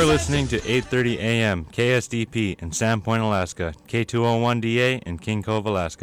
listening to 8:30 a.m. KSDP in Sandpoint, Alaska, K201DA in King Cove, Alaska.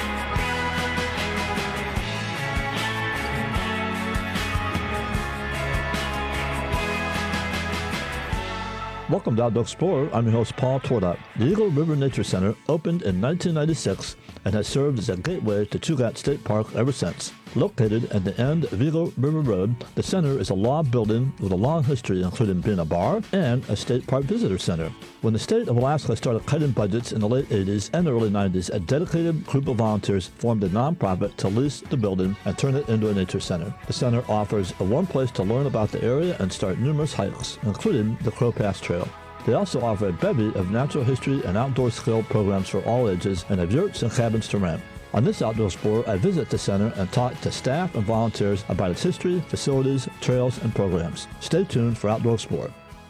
Welcome to Outdoor Explorer. I'm your host, Paul Tordat. The Eagle River Nature Center opened in 1996 and has served as a gateway to Chugach State Park ever since. Located at the end of Eagle River Road, the center is a log building with a long history, including being a bar and a state park visitor center. When the state of Alaska started cutting budgets in the late 80s and early 90s, a dedicated group of volunteers formed a nonprofit to lease the building and turn it into a nature center. The center offers a warm place to learn about the area and start numerous hikes, including the Crow Pass Trail. They also offer a bevy of natural history and outdoor skill programs for all ages and have yurts and cabins to rent. On this Outdoor Explorer, I visit the center and talk to staff and volunteers about its history, facilities, trails, and programs. Stay tuned for Outdoor Explorer.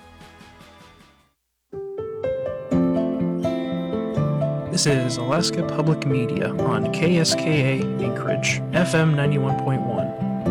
This is Alaska Public Media on KSKA Anchorage, FM 91.1.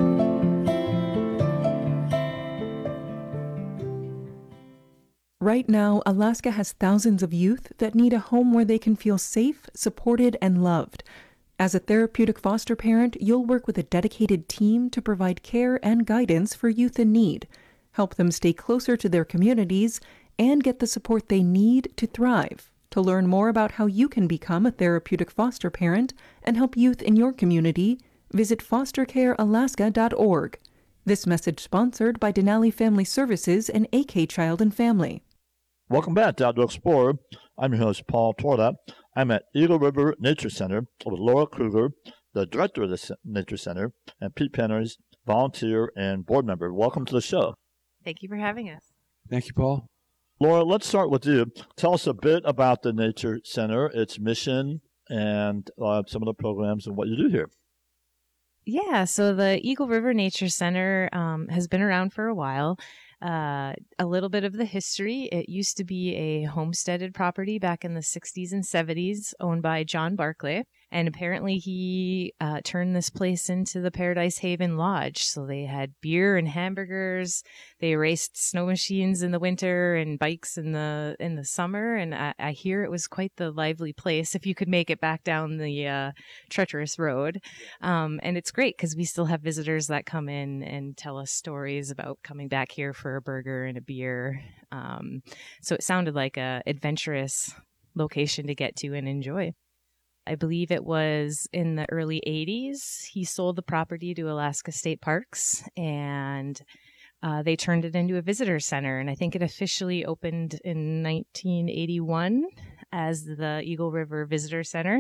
Right now, Alaska has thousands of youth that need a home where they can feel safe, supported, and loved. As a therapeutic foster parent, you'll work with a dedicated team to provide care and guidance for youth in need, help them stay closer to their communities, and get the support they need to thrive. To learn more about how you can become a therapeutic foster parent and help youth in your community, visit fostercarealaska.org. This message sponsored by Denali Family Services and AK Child and Family. Welcome back to Outdoor Explorer. I'm your host, Paul Tordat. I'm at Eagle River Nature Center with Laura Kruger, the director of the Nature Center, and Pete Penners, volunteer and board member. Welcome to the show. Thank you for having us. Thank you, Paul. Laura, let's start with you. Tell us a bit about the Nature Center, its mission, and some of the programs and what you do here. Yeah, so the Eagle River Nature Center has been around for a while. A little bit of the history. It used to be a homesteaded property back in the 60s and 70s owned by John Barclay. And apparently he turned this place into the Paradise Haven Lodge. So they had beer and hamburgers. They raced snow machines in the winter and bikes in the summer. And I hear it was quite the lively place if you could make it back down the treacherous road. And it's great because we still have visitors that come in and tell us stories about coming back here for a burger and a beer. So it sounded like a adventurous location to get to and enjoy. I believe it was in the early 80s. He sold the property to Alaska State Parks, and they turned it into a visitor center. And I think it officially opened in 1981 as the Eagle River Visitor Center.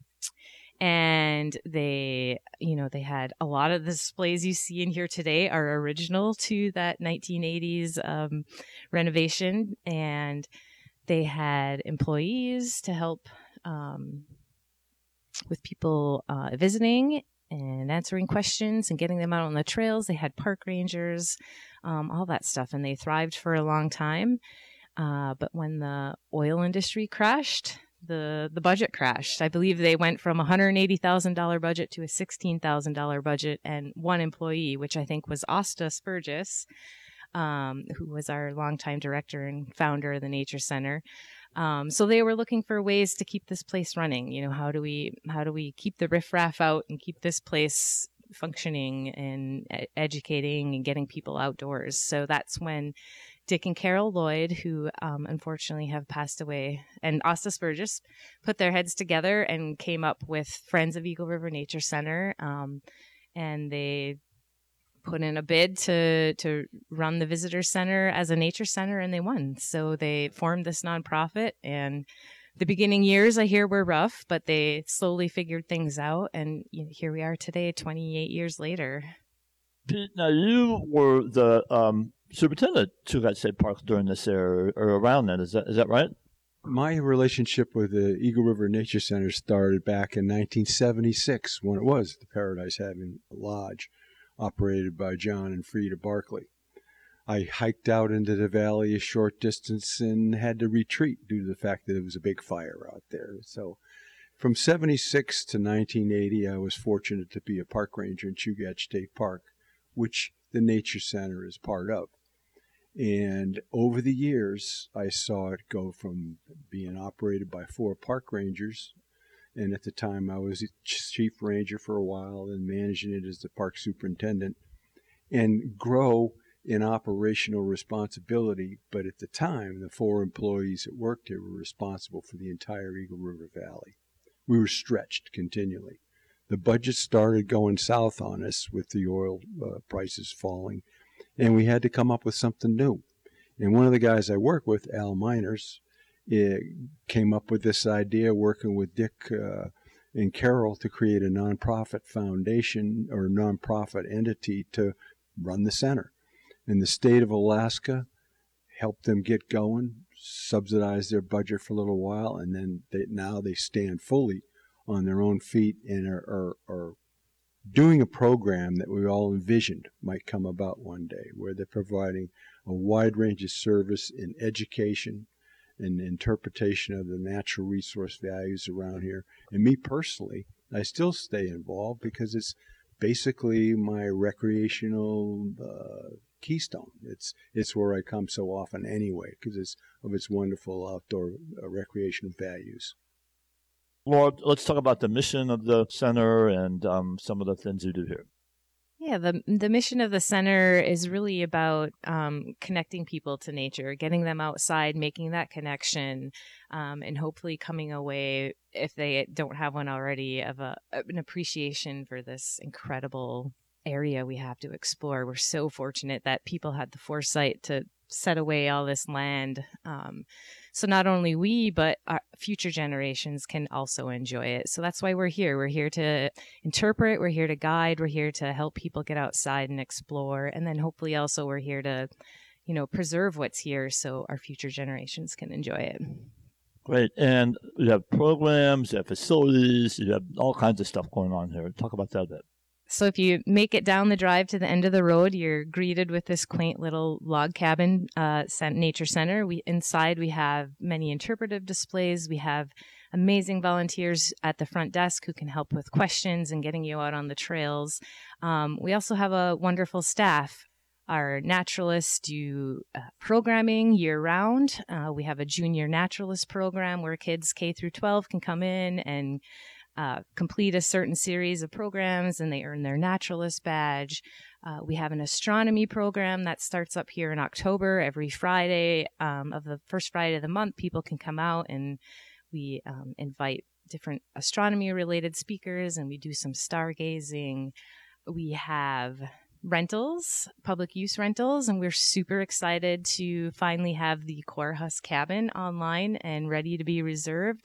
And they had a lot of the displays you see in here today are original to that 1980s renovation. And they had employees to help with people visiting and answering questions and getting them out on the trails. They had park rangers, all that stuff, and they thrived for a long time. But when the oil industry crashed, the budget crashed. I believe they went from a $180,000 budget to a $16,000 budget and one employee, which I think was Asta Spurgis, who was our longtime director and founder of the Nature Center. So they were looking for ways to keep this place running. You know, how do we keep the riffraff out and keep this place functioning and educating and getting people outdoors? So that's when Dick and Carol Lloyd, who unfortunately have passed away, and Asta Spurgis put their heads together and came up with Friends of Eagle River Nature Center. And they put in a bid to run the visitor center as a nature center, and they won. So they formed this nonprofit, and the beginning years I hear were rough, but they slowly figured things out, and here we are today, 28 years later. Pete, now you were the superintendent at Chugach State Park during this era or around then. Is that right? My relationship with the Eagle River Nature Center started back in 1976 when it was the Paradise Haven Lodge, operated by John and Frida Barclay. I hiked out into the valley a short distance and had to retreat due to the fact that it was a big fire out there. So from 76 to 1980, I was fortunate to be a park ranger in Chugach State Park, which the Nature Center is part of. And over the years, I saw it go from being operated by 4 park rangers, and at the time I was chief ranger for a while and managing it as the park superintendent, and grow in operational responsibility. But at the time, the 4 employees that worked here were responsible for the entire Eagle River Valley. We were stretched continually. The budget started going south on us with the oil prices falling, and we had to come up with something new. And one of the guys I work with, Al Miners, came up with this idea, working with Dick and Carol, to create a nonprofit foundation or nonprofit entity to run the center. And the state of Alaska helped them get going, subsidized their budget for a little while, and then now they stand fully on their own feet and are doing a program that we all envisioned might come about one day, where they're providing a wide range of service in education and interpretation of the natural resource values around here. And me personally, I still stay involved because it's basically my recreational keystone. It's where I come so often anyway, because of its wonderful outdoor recreational values. Lord, let's talk about the mission of the center and some of the things you do here. Yeah, the mission of the center is really about connecting people to nature, getting them outside, making that connection, and hopefully coming away, if they don't have one already, of an appreciation for this incredible area we have to explore. We're so fortunate that people had the foresight to set away all this land. So not only we, but our future generations can also enjoy it. So that's why we're here. We're here to interpret. We're here to guide. We're here to help people get outside and explore. And then hopefully also we're here to, preserve what's here so our future generations can enjoy it. Great. And you have programs, you have facilities, you have all kinds of stuff going on here. Talk about that a bit. So if you make it down the drive to the end of the road, you're greeted with this quaint little log cabin nature center. Inside we have many interpretive displays. We have amazing volunteers at the front desk who can help with questions and getting you out on the trails. We also have a wonderful staff. Our naturalists do programming year-round. We have a junior naturalist program where kids K through 12 can come in and complete a certain series of programs, and they earn their naturalist badge. We have an astronomy program that starts up here in October. Every Friday of the first Friday of the month, people can come out, and we invite different astronomy-related speakers, and we do some stargazing. We have rentals, public use rentals, and we're super excited to finally have the Corhus cabin online and ready to be reserved.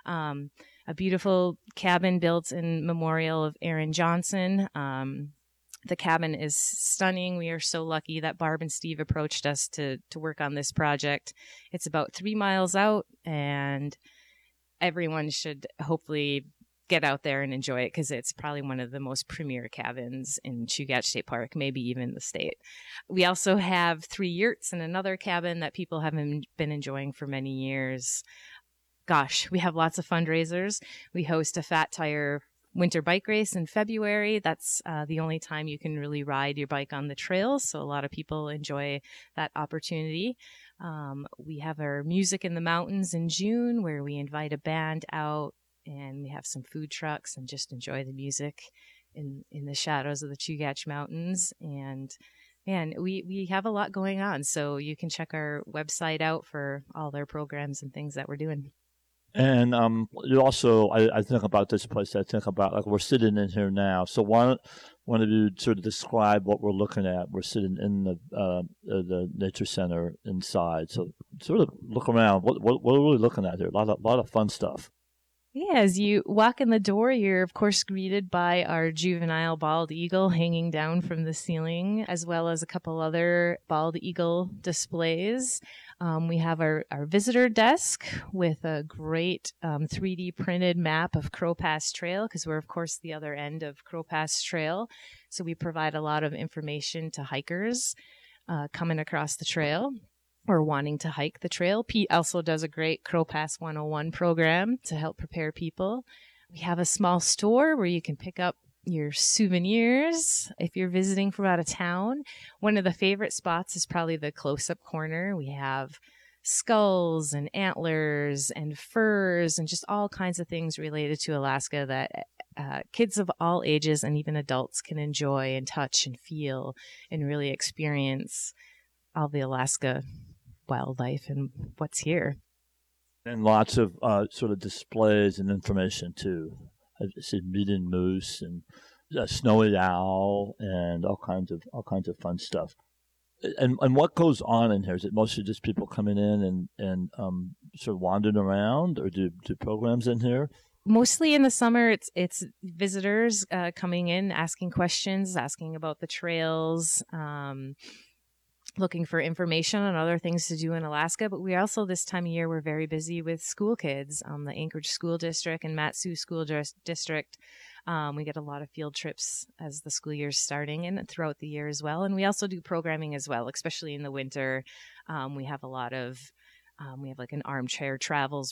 A beautiful cabin built in memorial of Aaron Johnson. The cabin is stunning. We are so lucky that Barb and Steve approached us to work on this project. It's about 3 miles out, and everyone should hopefully get out there and enjoy it, because it's probably one of the most premier cabins in Chugach State Park, maybe even the state. We also have 3 yurts and another cabin that people have been enjoying for many years. Gosh, we have lots of fundraisers. We host a Fat Tire winter bike race in February. That's the only time you can really ride your bike on the trails. So a lot of people enjoy that opportunity. We have our Music in the Mountains in June, where we invite a band out, and we have some food trucks and just enjoy the music in the shadows of the Chugach Mountains. And we have a lot going on. So you can check our website out for all their programs and things that we're doing. And you also, I think about this place, I think about, like, we're sitting in here now. So why don't you sort of describe what we're looking at? We're sitting in the nature center inside. So sort of look around. What are we looking at here? A lot of fun stuff. Yeah, as you walk in the door, you're of course greeted by our juvenile bald eagle hanging down from the ceiling, as well as a couple other bald eagle displays. We have our visitor desk with a great 3D printed map of Crow Pass Trail, because we're of course the other end of Crow Pass Trail. So we provide a lot of information to hikers coming across the trail or wanting to hike the trail. Pete also does a great Crow Pass 101 program to help prepare people. We have a small store where you can pick up your souvenirs if you're visiting from out of town. One of the favorite spots is probably the close-up corner. We have skulls and antlers and furs and just all kinds of things related to Alaska that kids of all ages and even adults can enjoy and touch and feel and really experience all the Alaska wildlife and what's here. And lots of sort of displays and information too. I see median moose and snowy owl and all kinds of fun stuff. And what goes on in here? Is it mostly just people coming in and sort of wandering around, or do programs in here? Mostly in the summer, it's visitors coming in, asking questions, asking about the trails, looking for information on other things to do in Alaska. But we also, this time of year, we're very busy with school kids. The Anchorage School District and Mat-Su School District. We get a lot of field trips as the school year is starting and throughout the year as well. And we also do programming as well, especially in the winter. We have a lot of, we have like an armchair travelers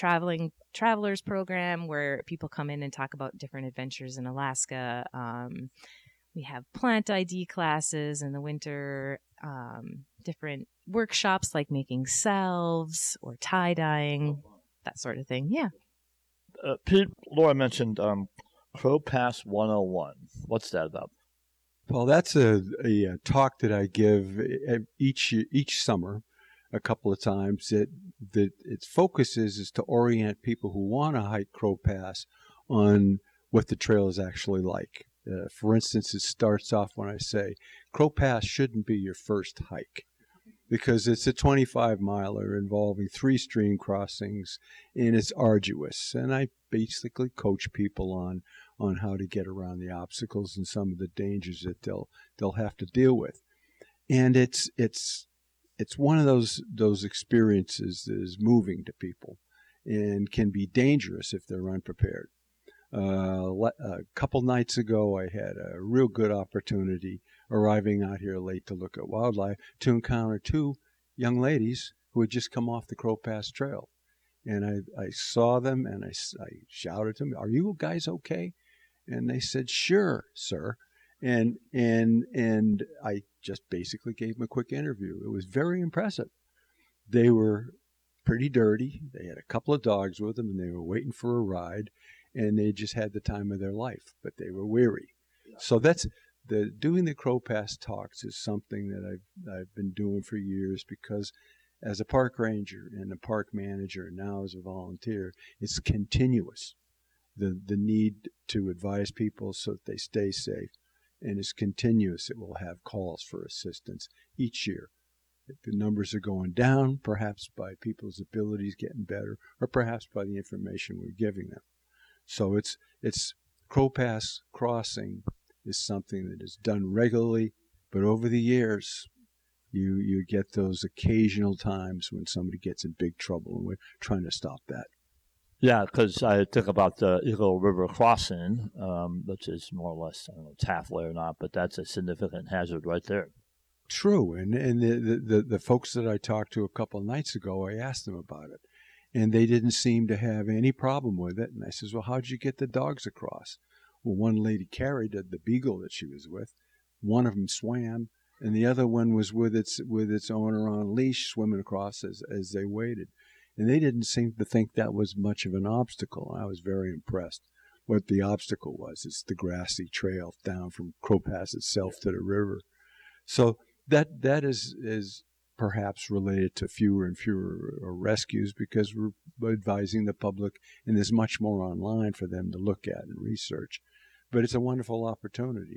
program where people come in and talk about different adventures in Alaska. We have plant ID classes in the winter, different workshops like making salves or tie-dyeing, that sort of thing. Yeah. Pete, Laura mentioned Crow Pass 101. What's that about? Well, that's a talk that I give each summer a couple of times. That its focus is to orient people who want to hike Crow Pass on what the trail is actually like. For instance, it starts off when I say Crow Pass shouldn't be your first hike because it's a 25-miler involving 3 stream crossings, and it's arduous. And I basically coach people on how to get around the obstacles and some of the dangers that they'll have to deal with. And it's one of those experiences that is moving to people and can be dangerous if they're unprepared. A couple nights ago, I had a real good opportunity arriving out here late to look at wildlife to encounter 2 young ladies who had just come off the Crow Pass Trail. And I saw them and I shouted to them, "Are you guys okay?" And they said, "Sure, sir." And I just basically gave them a quick interview. It was very impressive. They were pretty dirty. They had a couple of dogs with them and they were waiting for a ride. And they just had the time of their life, but they were weary. Yeah. So that's doing the Crow Pass talks is something that I've been doing for years because as a park ranger and a park manager and now as a volunteer, it's continuous. The need to advise people so that they stay safe, and it's continuous. It will have calls for assistance each year. The numbers are going down, perhaps by people's abilities getting better, or perhaps by the information we're giving them. So it's Crow Pass crossing is something that is done regularly, but over the years, you get those occasional times when somebody gets in big trouble, and we're trying to stop that. Yeah, because I think about the Eagle River crossing, which is more or less, I don't know, it's halfway or not, but that's a significant hazard right there. True, and the folks that I talked to a couple of nights ago, I asked them about it. And they didn't seem to have any problem with it. And I says, "Well, how'd you get the dogs across?" Well, one lady carried the beagle that she was with. One of them swam, and the other one was with its owner on a leash, swimming across as they waited. And they didn't seem to think that was much of an obstacle. I was very impressed. What the obstacle was, it's the grassy trail down from Crow Pass itself to the river. So that is perhaps related to fewer and fewer rescues because we're advising the public, and there's much more online for them to look at and research. But it's a wonderful opportunity.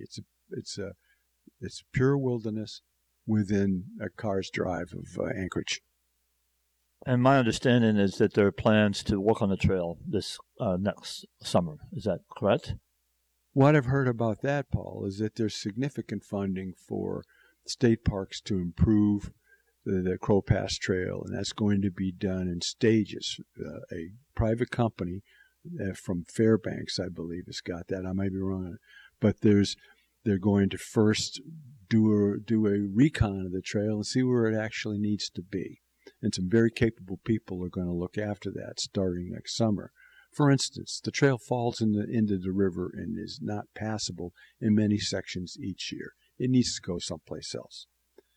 It's pure wilderness within a car's drive of Anchorage. And my understanding is that there are plans to work on the trail this next summer. Is that correct? What I've heard about that, Paul, is that there's significant funding for state parks to improve the Crow Pass Trail, and that's going to be done in stages. A private company from Fairbanks, I believe, has got that. I might be wrong, but they're going to first do a recon of the trail and see where it actually needs to be. And some very capable people are going to look after that starting next summer For instance, the trail falls into the river and is not passable in many sections each year. It needs to go someplace else.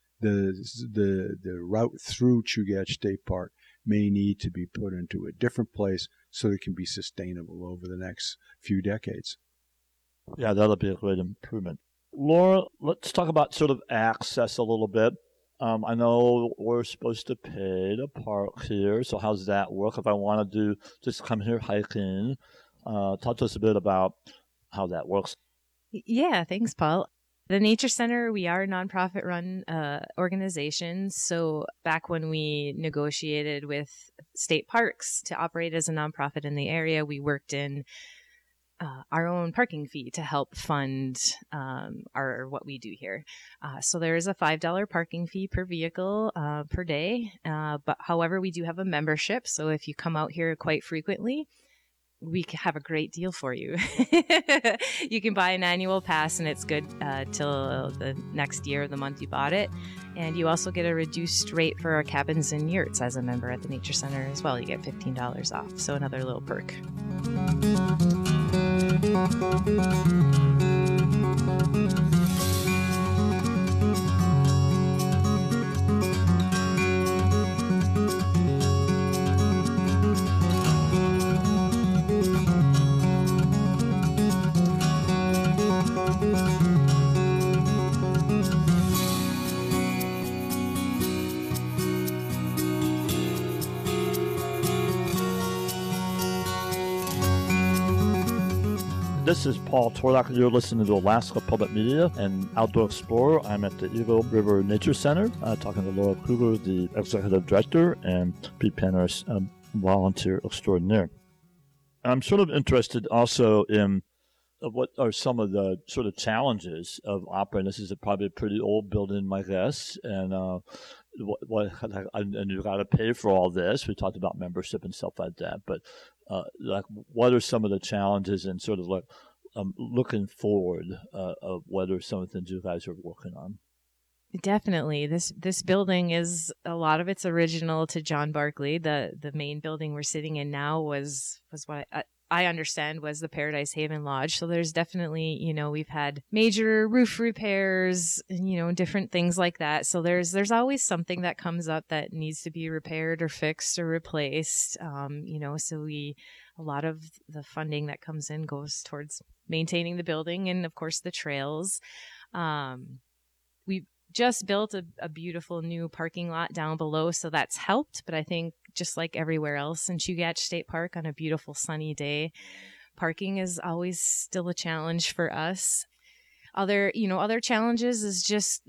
The route through Chugach State Park may need to be put into a different place so it can be sustainable over the next few decades. Yeah, that'll be a great improvement. Laura, let's talk about sort of access a little bit. I know we're supposed to pay to park here, so how's that work? If I want to just come here hiking, talk to us a bit about how that works. Yeah, thanks, Paul. The Nature Center, we are a nonprofit-run organization. So back when we negotiated with state parks to operate as a nonprofit in the area, we worked in our own parking fee to help fund what we do here. So there is a $5 parking fee per vehicle per day. But however, we do have a membership. So if you come out here quite frequently, we have a great deal for you. You can buy an annual pass and it's good till the next year of the month you bought it. And you also get a reduced rate for our cabins and yurts as a member at the Nature Center as well. You get $15 off. So another little perk. This is Paul Torlak. You're listening to Alaska Public Media and Outdoor Explorer. I'm at the Eagle River Nature Center, talking to Laura Kruger, the Executive Director, and Pete Penner, volunteer extraordinaire. I'm sort of interested also in what are some of the sort of challenges of operating. This is probably a pretty old building, my guess, and and you've got to pay for all this. We talked about membership and stuff like that, but what are some of the challenges and sort of looking forward of what are some of the things you guys are working on? Definitely. This building is, a lot of it's original to John Barclay. The main building we're sitting in now was what I understand was the Paradise Haven Lodge. So there's definitely, we've had major roof repairs and, different things like that. So there's always something that comes up that needs to be repaired or fixed or replaced. So a lot of the funding that comes in goes towards maintaining the building and of course the trails. We've just built a beautiful new parking lot down below, so that's helped. But I think just like everywhere else in Chugach State Park on a beautiful sunny day, parking is always still a challenge for us. Other challenges is just,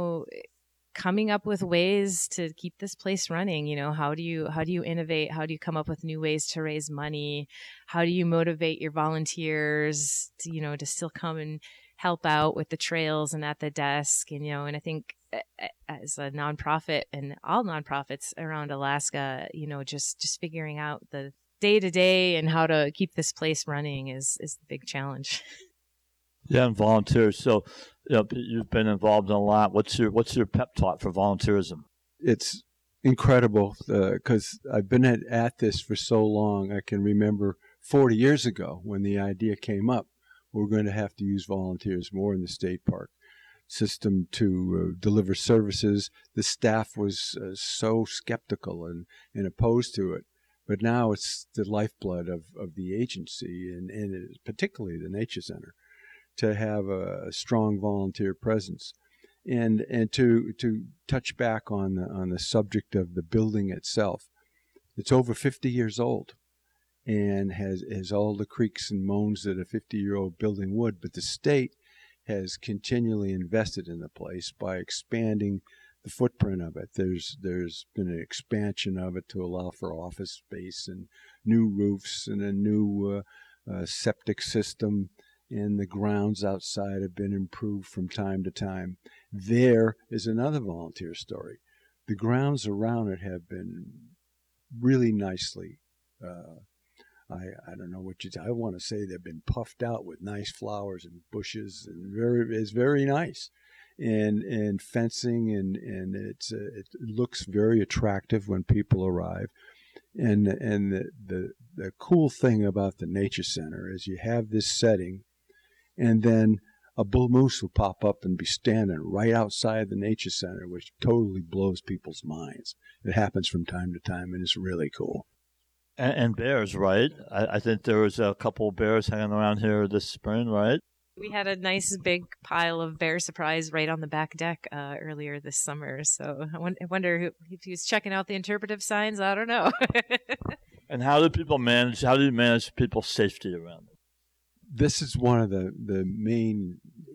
coming up with ways to keep this place running. How do you innovate? How do you come up with new ways to raise money? How do you motivate your volunteers to still come and help out with the trails and at the desk? And I think as a nonprofit and all nonprofits around Alaska, just figuring out the day to day and how to keep this place running is the big challenge. Yeah, and volunteers. So, you've been involved in a lot. What's your pep talk for volunteerism? It's incredible because I've been at this for so long. I can remember 40 years ago when the idea came up, we're going to have to use volunteers more in the state park system to deliver services. The staff was so skeptical and opposed to it. But now it's the lifeblood of the agency and particularly the Nature Center to have a strong volunteer presence. And to touch back on the subject of the building itself, it's over 50 years old and has all the creaks and moans that a 50-year-old building would, but the state has continually invested in the place by expanding the footprint of it. There's been an expansion of it to allow for office space and new roofs and a new septic system, and the grounds outside have been improved from time to time. There is another volunteer story. The grounds around it have been really nicely I don't know what I want to say they've been puffed out with nice flowers and bushes, and it's very nice, and fencing, and it looks very attractive when people arrive. And the cool thing about the nature center is you have this setting, and then a bull moose will pop up and be standing right outside the nature center, which totally blows people's minds. It happens from time to time, and it's really cool. And bears, right? I think there was a couple of bears hanging around here this spring, right? We had a nice big pile of bear surprise right on the back deck earlier this summer. So I wonder if he was checking out the interpretive signs. I don't know. And how do you manage people's safety around it? This is one of the main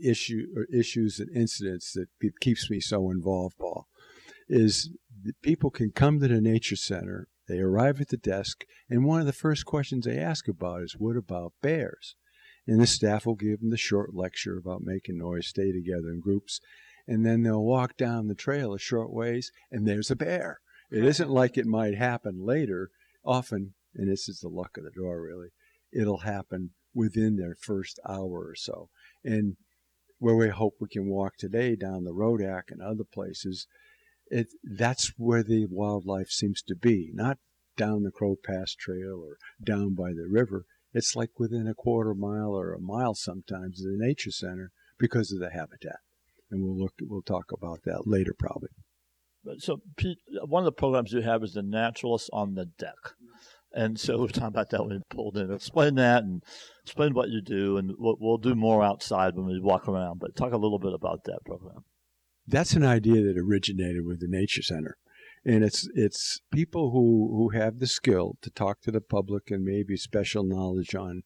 issues and incidents that keeps me so involved, Paul, is that people can come to the nature center, they arrive at the desk, and one of the first questions they ask about is, what about bears? And the staff will give them the short lecture about making noise, stay together in groups, and then they'll walk down the trail a short ways, and there's a bear. It isn't like it might happen later. Often, and this is the luck of the draw really, it'll happen within their first hour or so. And where we hope we can walk today down the Rodak and other places, that's where the wildlife seems to be, not down the Crow Pass Trail or down by the river. It's like within a quarter mile or a mile sometimes of the nature center because of the habitat. And we'll talk about that later probably. So, Pete, one of the programs you have is the Naturalist on the Deck. And so we're talking about that when we pulled in. Explain that and explain what you do, and we'll do more outside when we walk around. But talk a little bit about that program. That's an idea that originated with the Nature Center. And it's people who have the skill to talk to the public and maybe special knowledge on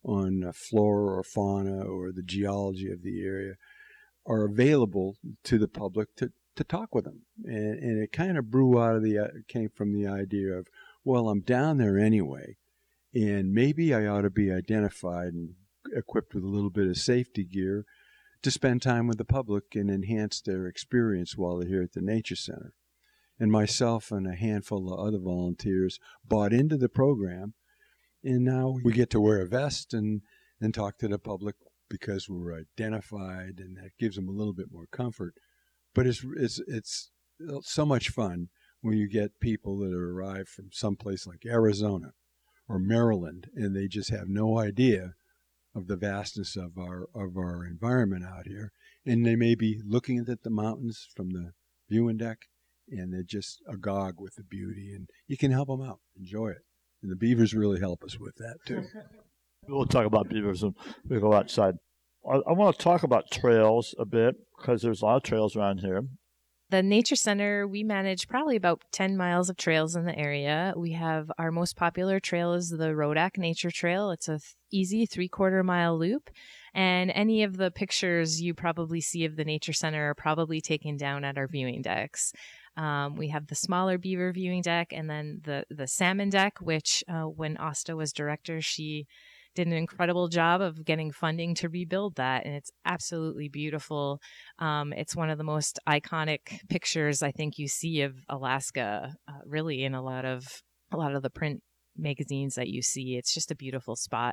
flora or fauna or the geology of the area are available to the public to talk with them. And it kind of came from the idea of, well, I'm down there anyway, and maybe I ought to be identified and equipped with a little bit of safety gear to spend time with the public and enhance their experience while they're here at the Nature Center. And myself and a handful of other volunteers bought into the program, and now we get to wear a vest and talk to the public because we're identified, and that gives them a little bit more comfort. But it's so much fun when you get people that arrive from someplace like Arizona or Maryland, and they just have no idea of the vastness of our environment out here, and they may be looking at the mountains from the viewing deck, and they're just agog with the beauty, and you can help them out, enjoy it. And the beavers really help us with that too. We'll talk about beavers when we go outside. I want to talk about trails a bit because there's a lot of trails around here. The Nature Center, we manage probably about 10 miles of trails in the area. We have our most popular trail is the Rodak Nature Trail. It's a easy 3/4 mile loop. And any of the pictures you probably see of the Nature Center are probably taken down at our viewing decks. We have the smaller beaver viewing deck and then the salmon deck, which when Asta was director, she did an incredible job of getting funding to rebuild that, and it's absolutely beautiful. It's one of the most iconic pictures I think you see of Alaska, really in a lot of the print magazines that you see. It's just a beautiful spot.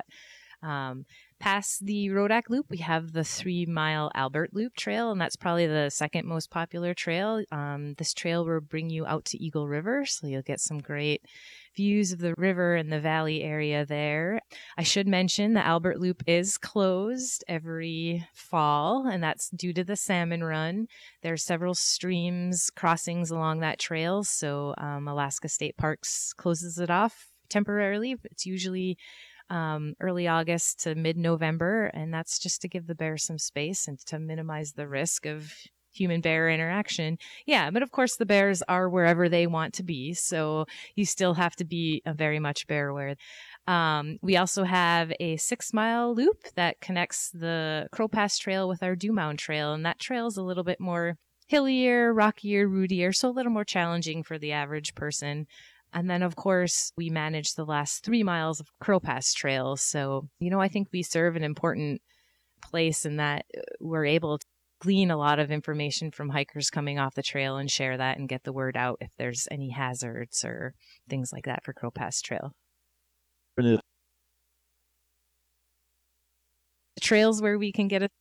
Past the Rodak Loop, we have the 3-mile Albert Loop Trail, and that's probably the second most popular trail. This trail will bring you out to Eagle River, so you'll get some great views of the river and the valley area there. I should mention the Albert Loop is closed every fall, and that's due to the salmon run. There are several streams crossings along that trail, so Alaska State Parks closes it off temporarily. It's usually early August to mid-November, and that's just to give the bear some space and to minimize the risk of human-bear interaction. Yeah, but of course the bears are wherever they want to be, so you still have to be very much bear aware. We also have a 6-mile loop that connects the Crow Pass Trail with our Dew Mound Trail, and that trail is a little bit more hillier, rockier, rootier, so a little more challenging for the average person. And then, of course, we manage the last 3 miles of Crow Pass Trail. So, I think we serve an important place in that we're able to glean a lot of information from hikers coming off the trail and share that and get the word out if there's any hazards or things like that for Crow Pass Trail. The trails where we can get a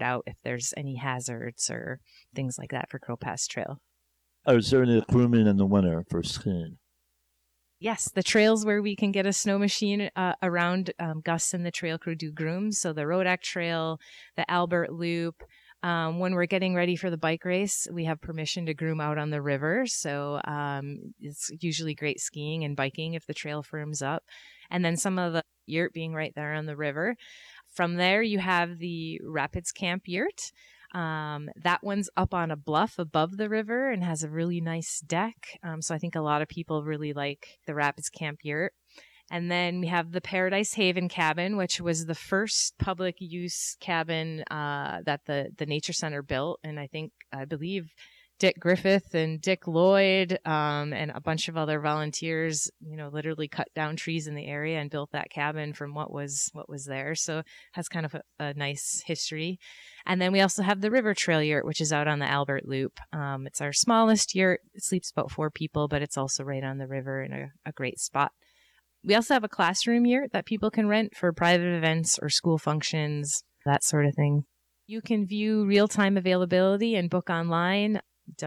scoped out if there's any hazards or things like that for Crow Pass Trail. Is there any grooming in the winter for skiing? Yes, the trails where we can get a snow machine around, Gus and the trail crew do grooms. So the Rodak Trail, the Albert Loop. When we're getting ready for the bike race, we have permission to groom out on the river. So it's usually great skiing and biking if the trail firms up. And then some of the yurt being right there on the river. From there, you have the Rapids Camp Yurt. That one's up on a bluff above the river and has a really nice deck. So I think a lot of people really like the Rapids Camp Yurt. And then we have the Paradise Haven cabin, which was the first public use cabin that the Nature Center built. And I believe Dick Griffith and Dick Lloyd and a bunch of other volunteers, literally cut down trees in the area and built that cabin from what was there. So it has kind of a nice history. And then we also have the River Trail Yurt, which is out on the Albert Loop. It's our smallest yurt. It sleeps about 4 people, but it's also right on the river in a great spot. We also have a classroom yurt that people can rent for private events or school functions, that sort of thing. You can view real-time availability and book online,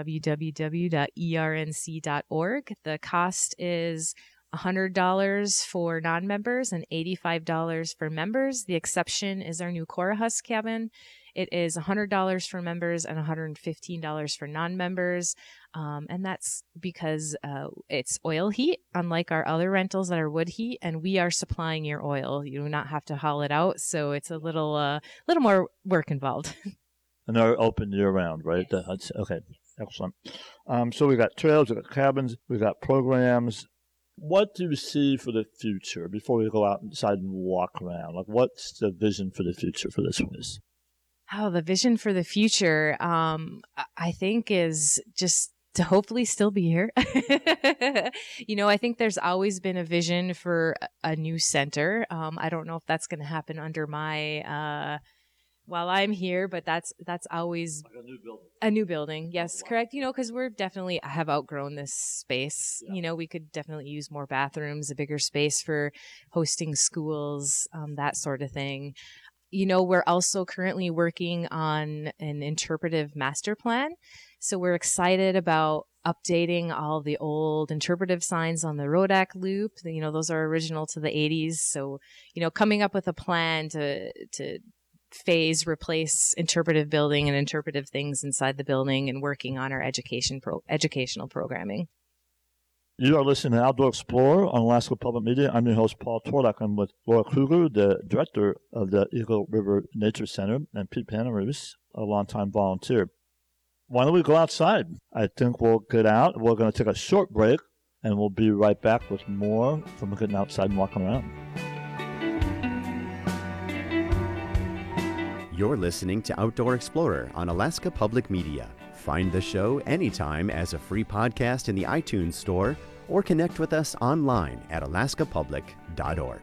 www.ernc.org. The cost is $100 for non-members and $85 for members. The exception is our new Corahus cabin. It is $100 for members and $115 for non-members. And that's because it's oil heat, unlike our other rentals that are wood heat, and we are supplying your oil. You do not have to haul it out, so it's a little more work involved. And they're open year-round, right? Okay, excellent. So we got trails, we got cabins, we got programs. What do you see for the future before we go outside and walk around? Like, what's the vision for the future for this place? Oh, the vision for the future, I think, is just to hopefully still be here. I think there's always been a vision for a new center. I don't know if that's going to happen under my while I'm here, but that's always like a new building. A new building, yes, correct. Because we're definitely have outgrown this space. Yeah. We could definitely use more bathrooms, a bigger space for hosting schools, that sort of thing. We're also currently working on an interpretive master plan. So we're excited about updating all the old interpretive signs on the Rodak Loop. Those are original to the 80s. So, coming up with a plan to phase replace interpretive building and interpretive things inside the building and working on our educational programming. You are listening to Outdoor Explorer on Alaska Public Media. I'm your host, Paul Tordak. I'm with Laura Kruger, the director of the Eagle River Nature Center, and Pete Panarus, a longtime volunteer. Why don't we go outside? I think we'll get out. We're going to take a short break, and we'll be right back with more from getting outside and walking around. You're listening to Outdoor Explorer on Alaska Public Media. Find the show anytime as a free podcast in the iTunes Store or connect with us online at alaskapublic.org.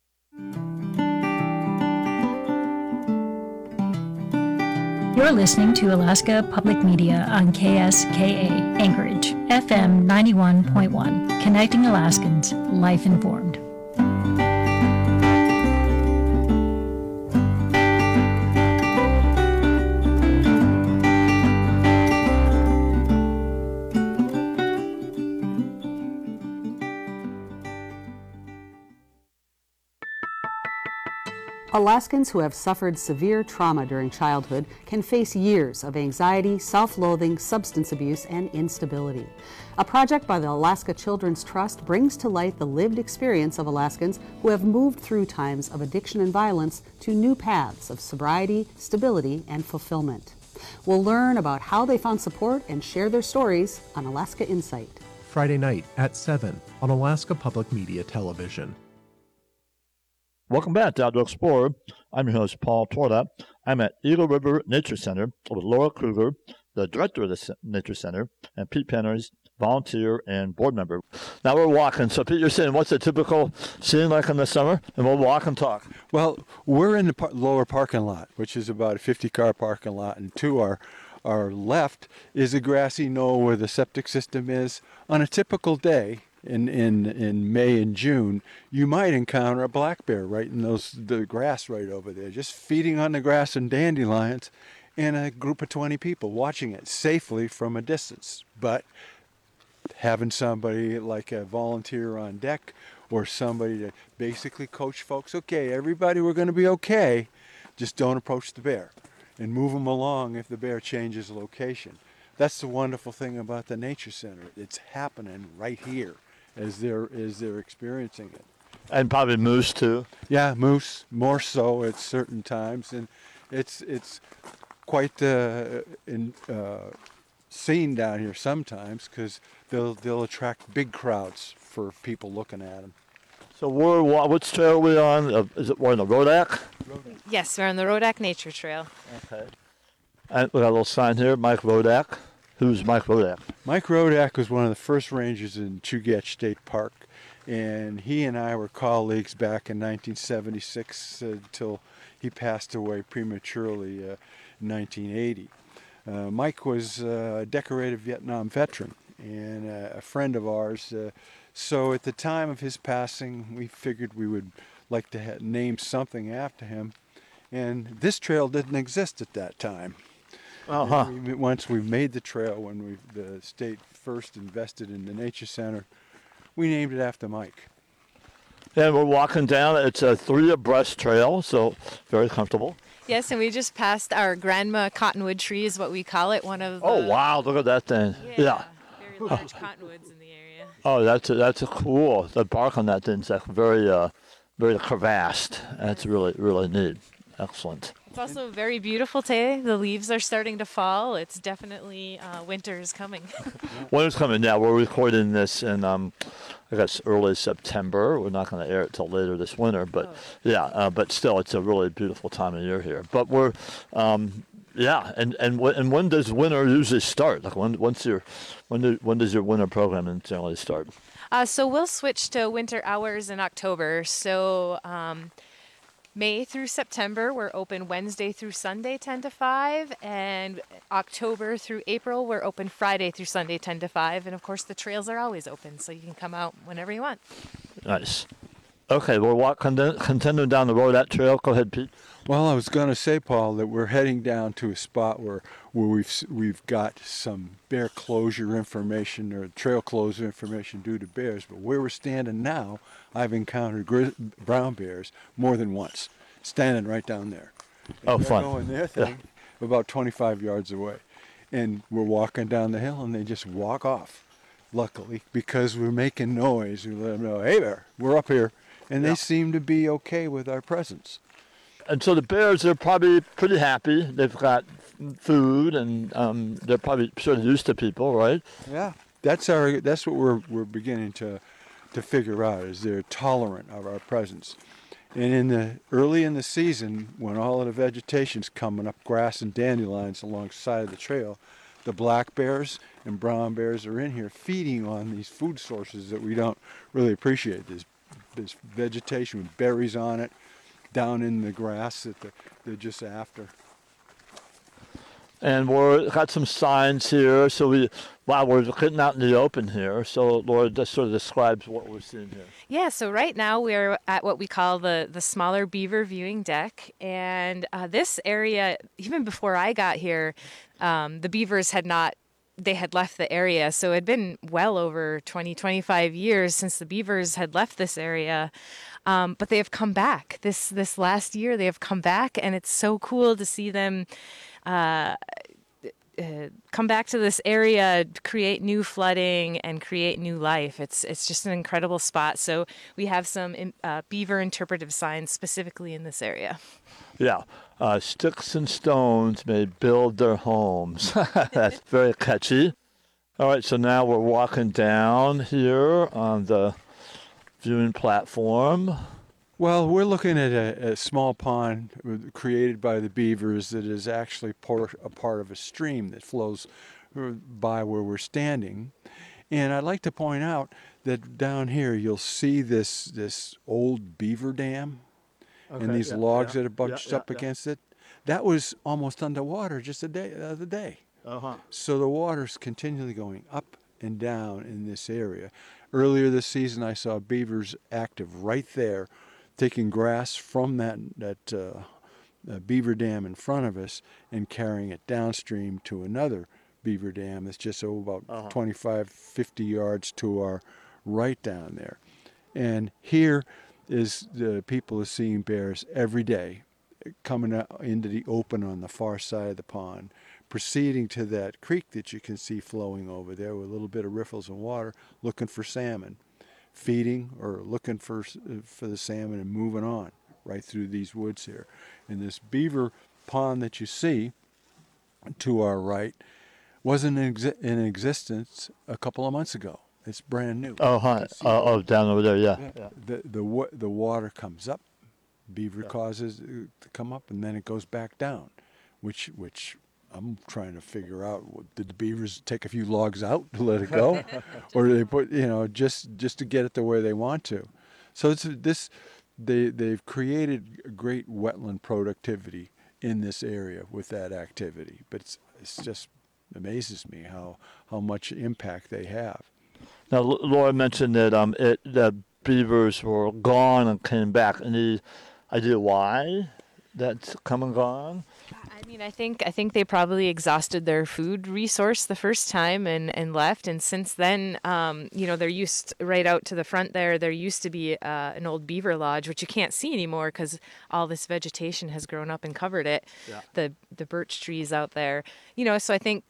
You're listening to Alaska Public Media on KSKA Anchorage, FM 91.1, connecting Alaskans, life informed. Alaskans who have suffered severe trauma during childhood can face years of anxiety, self-loathing, substance abuse, and instability. A project by the Alaska Children's Trust brings to light the lived experience of Alaskans who have moved through times of addiction and violence to new paths of sobriety, stability, and fulfillment. We'll learn about how they found support and share their stories on Alaska Insight. Friday night at 7 on Alaska Public Media Television. Welcome back to Outdoor Explorer. I'm your host, Paul Torda. I'm at Eagle River Nature Center with Laura Kruger, the director of the Nature Center, and Pete Penners, volunteer and board member. Now we're walking. So, Pete, you're saying what's a typical scene like in the summer? And we'll walk and talk. Well, we're in the lower parking lot, which is about a 50-car parking lot, and to our left is a grassy knoll where the septic system is. On a typical day, in May and June, you might encounter a black bear right in the grass right over there, just feeding on the grass and dandelions, and a group of 20 people watching it safely from a distance. But having somebody like a volunteer on deck or somebody to basically coach folks, okay, everybody, we're going to be okay, just don't approach the bear and move them along if the bear changes location. That's the wonderful thing about the Nature Center. It's happening right here as they're experiencing it. And probably moose too. Yeah, moose, more so at certain times. And it's quite seen down here sometimes because they'll attract big crowds for people looking at them. So which trail are we on? Is it we're on the Rodak? Yes, we're on the Rodak Nature Trail. Okay. And we got a little sign here, Mike Rodak. Who's Mike Rodak? Mike Rodak was one of the first rangers in Chugach State Park, and he and I were colleagues back in 1976 until he passed away prematurely in 1980. Mike was a decorated Vietnam veteran and a friend of ours. So at the time of his passing, we figured we would like to name something after him. And this trail didn't exist at that time. Uh-huh. Once we made the trail, when the state first invested in the Nature Center, we named it after Mike. And we're walking down. It's a 3 abreast trail, so very comfortable. Yes, and we just passed our grandma cottonwood tree is what we call it. One of the, Oh, wow, look at that thing. Yeah. very large cottonwoods in the area. Oh, that's a cool. The bark on that thing's like very crevassed. That's really, really neat. Excellent. It's also very beautiful today. The leaves are starting to fall. It's definitely winter is coming. Winter's coming now. We're recording this in, I guess, early September. We're not going to air it till later this winter, but but still, it's a really beautiful time of year here. But we're, and when does winter usually start? Like when does your winter program generally start? So we'll switch to winter hours in October. So May through September, we're open Wednesday through Sunday, 10 to 5. And October through April, we're open Friday through Sunday, 10 to 5. And, of course, the trails are always open, so you can come out whenever you want. Nice. Okay, we're continuing down the road, that trail. Go ahead, Pete. Well, I was going to say, Paul, that we're heading down to a spot where we've got some bear closure information or trail closure information due to bears. But where we're standing now, I've encountered brown bears more than once, standing right down there. And fun. Going their thing about 25 yards away. And we're walking down the hill, and they just walk off, luckily, because we're making noise. We let them know, hey there, we're up here. And they seem to be okay with our presence. And so the bears are probably pretty happy. They've got food, and they're probably sort of used to people, right? Yeah, that's what we're beginning to figure out, is they're tolerant of our presence. And early in the season, when all of the vegetation's coming up, grass and dandelions alongside of the trail, the black bears and brown bears are in here feeding on these food sources that we don't really appreciate. There's vegetation with berries on it down in the grass that they're just after. And we've got some signs here. So we're getting out in the open here. So Laura, that sort of describes what we're seeing here. Yeah, so right now we're at what we call the smaller beaver viewing deck. And this area, even before I got here, the beavers had left the area. So it had been well over 20, 25 years since the beavers had left this area. But they have come back. This last year, they have come back, and it's so cool to see them come back to this area, create new flooding, and create new life. It's just an incredible spot. So we have some beaver interpretive signs specifically in this area. Yeah. Sticks and stones may build their homes. That's very catchy. All right, so now we're walking down here on the viewing platform. Well, we're looking at a small pond created by the beavers that is actually a part of a stream that flows by where we're standing. And I'd like to point out that down here you'll see this old beaver dam and these logs that are bunched up against it. That was almost underwater just the other day. Uh-huh. So the water's continually going up and down in this area. Earlier this season, I saw beavers active right there, taking grass from that beaver dam in front of us and carrying it downstream to another beaver dam that's just about 25, 50 yards to our right down there. And here is the people are seeing bears every day coming out into the open on the far side of the pond, proceeding to that creek that you can see flowing over there with a little bit of riffles of water, looking for salmon, feeding or looking for the salmon and moving on right through these woods here. And this beaver pond that you see to our right wasn't in existence a couple of months ago. It's brand new. Oh, hi. Down over there, yeah. The water comes up, beaver causes it to come up, and then it goes back down, which I'm trying to figure out. Did the beavers take a few logs out to let it go, or do they put just to get it to where they want to? So they've created great wetland productivity in this area with that activity, but it's just amazes me how much impact they have. Now, Laura mentioned that that beavers were gone and came back. Any idea why that's come and gone? I mean, I think they probably exhausted their food resource the first time and left. And since then, they're used right out to the front there. There used to be an old beaver lodge, which you can't see anymore because all this vegetation has grown up and covered it. Yeah. The birch trees out there, So I think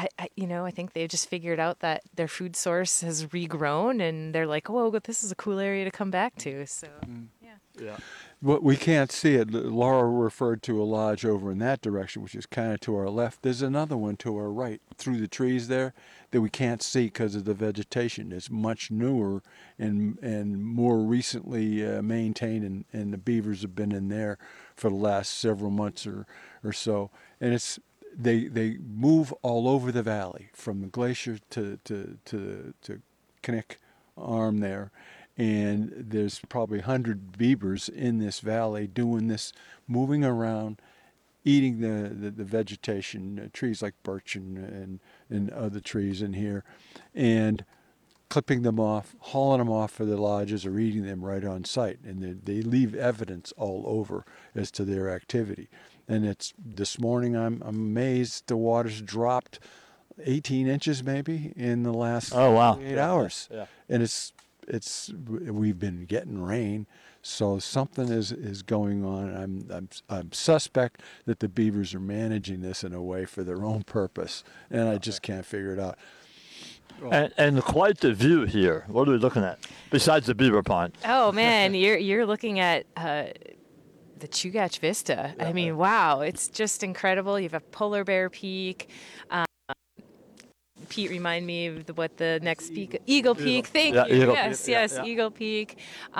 I think they just figured out that their food source has regrown, and they're like, "Whoa, but this is a cool area to come back to." So yeah. Well, we can't see it. Laura referred to a lodge over in that direction, which is kind of to our left. There's another one to our right through the trees there that we can't see because of the vegetation. It's much newer and more recently maintained, and the beavers have been in there for the last several months or so. And they move all over the valley from the glacier to Knik Arm there. And there's probably 100 beavers in this valley doing this, moving around, eating the vegetation, trees like birch and other trees in here, and clipping them off, hauling them off for the lodges, or eating them right on site. And they leave evidence all over as to their activity. And it's this morning, I'm amazed the water's dropped 18 inches maybe in the last 8 hours. Yeah. And we've been getting rain, so something is going on. I'm suspect that the beavers are managing this in a way for their own purpose, and I just can't figure it out. And quite the view here. What are we looking at besides the beaver pond? Oh man, you're looking at the Chugach Vista. Yeah. I mean, wow, it's just incredible. You have Polar Bear Peak. Pete, remind me of what the next peak, Eagle Peak. Thank you. Yes, Eagle Peak.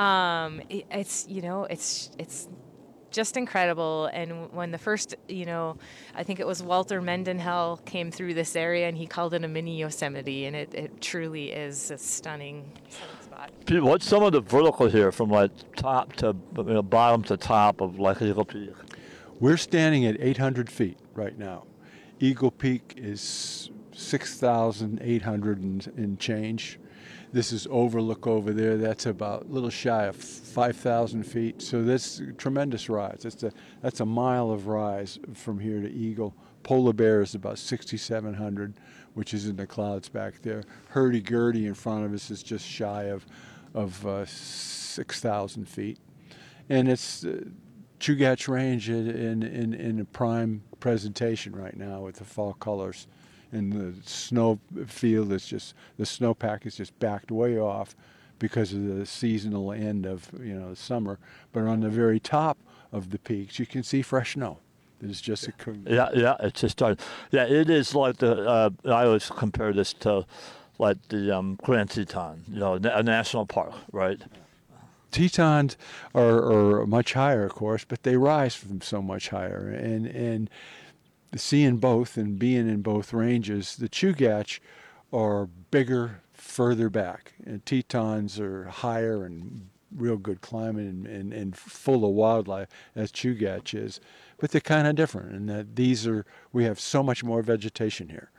It's just incredible. And when the first, I think it was Walter Mendenhall came through this area, and he called it a mini Yosemite, and it truly is a stunning spot. Pete, what's some of the vertical here from like top to bottom to top of like Eagle Peak? We're standing at 800 feet right now. Eagle Peak is 6,800 and change. This is overlook over there. That's about a little shy of 5,000 feet. So that's a tremendous rise. That's a mile of rise from here to Eagle. Polar Bear is about 6,700, which is in the clouds back there. Hurdy-gurdy in front of us is just shy of 6,000 feet. And it's Chugach Range in a prime presentation right now with the fall colors. And the snow field is just, the snowpack is just backed way off because of the seasonal end of the summer. But on the very top of the peaks, you can see fresh snow. It's just it's just starting. Yeah, it is like I always compare this to like the Grand Teton, a national park, right? Tetons are much higher, of course, but they rise from so much higher, and seeing both and being in both ranges, the Chugach are bigger further back, and Tetons are higher and real good climate and full of wildlife as Chugach is, but they're kind of different in that we have so much more vegetation here.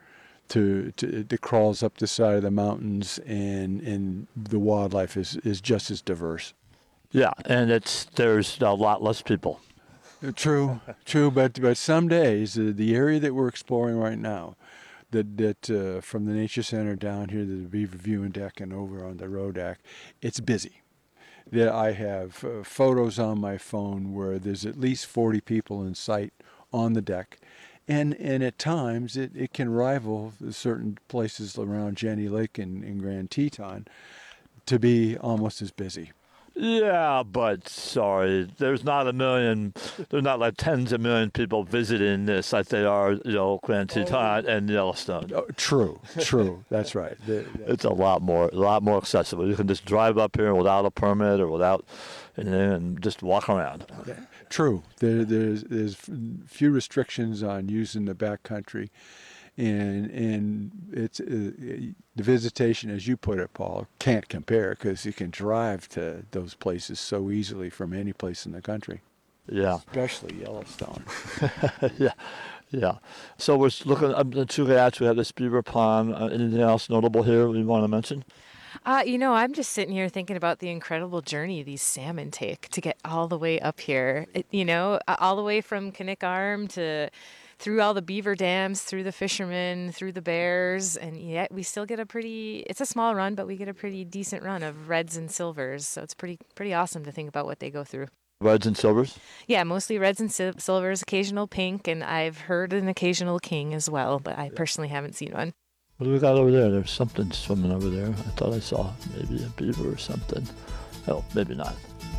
that crawls up the side of the mountains, and the wildlife is just as diverse. Yeah, and there's a lot less people. True, but some days the area that we're exploring right now, that from the Nature Center down here to the Beaver Viewing Deck and over on the Rodak, it's busy. That I have photos on my phone where there's at least 40 people in sight on the deck, and at times it can rival certain places around Jenny Lake and Grand Teton to be almost as busy. Yeah, but sorry, there's not like tens of million people visiting this like they are, Grand Teton and Yellowstone. Oh, true, that's right. It's a lot more accessible. You can just drive up here without a permit or without anything and just walk around. Yeah. True. There's few restrictions on using the backcountry, and it's the visitation, as you put it, Paul, can't compare because you can drive to those places so easily from any place in the country. Yeah, especially Yellowstone. yeah. So we're looking up the two guys. We have this beaver pond. Anything else notable here we want to mention? I'm just sitting here thinking about the incredible journey these salmon take to get all the way up here. All the way from Knik Arm to through all the beaver dams, through the fishermen, through the bears, and yet we still get it's a small run, but we get a pretty decent run of reds and silvers. So it's pretty awesome to think about what they go through. Reds and silvers? Yeah, mostly reds and silvers, occasional pink, and I've heard an occasional king as well, but I personally haven't seen one. What do we got over there? There's something swimming over there. I thought I saw maybe a beaver or something. Oh, maybe not.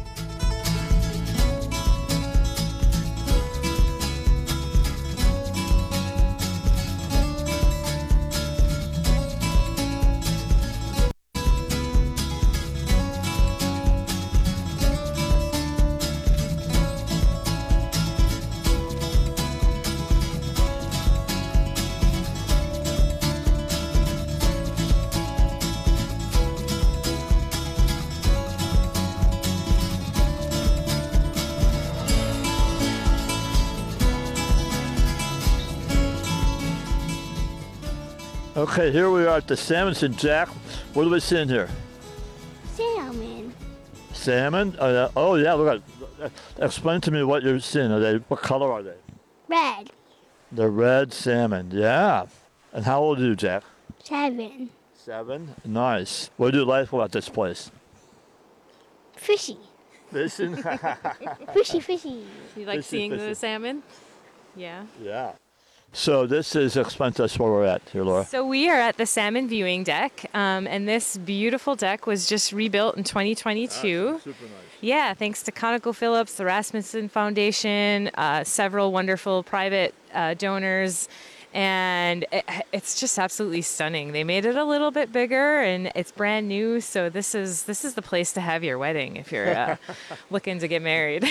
Okay, here we are at the Salmon. Jack, what are we seeing here? Salmon. Salmon? Oh, yeah, look at. Explain to me what you're seeing. What color are they? Red. They're red salmon, yeah. And how old are you, Jack? 7. 7? Nice. What do you like about this place? Fishy. Fishing? Fishy. You like seeing the salmon? Yeah. Yeah. So this is, explain to us where we're at here, Laura. So we are at the Salmon Viewing Deck, and this beautiful deck was just rebuilt in 2022. Super nice. Yeah, thanks to ConocoPhillips, the Rasmussen Foundation, several wonderful private donors, and it's just absolutely stunning. They made it a little bit bigger, and it's brand new. So this is the place to have your wedding if you're looking to get married.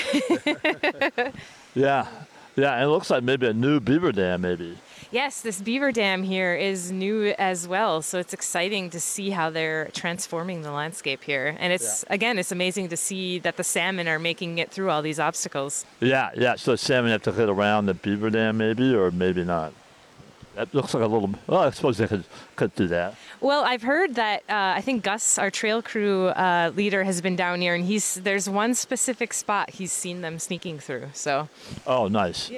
Yeah. Yeah, and it looks like maybe a new beaver dam, maybe. Yes, this beaver dam here is new as well, so it's exciting to see how they're transforming the landscape here. And it's amazing to see that the salmon are making it through all these obstacles. Yeah, so salmon have to get around the beaver dam maybe, or maybe not. That looks like a little, well, I suppose they could do that. Well, I've heard that, I think Gus, our trail crew leader, has been down here, and there's one specific spot he's seen them sneaking through, so. Oh, nice.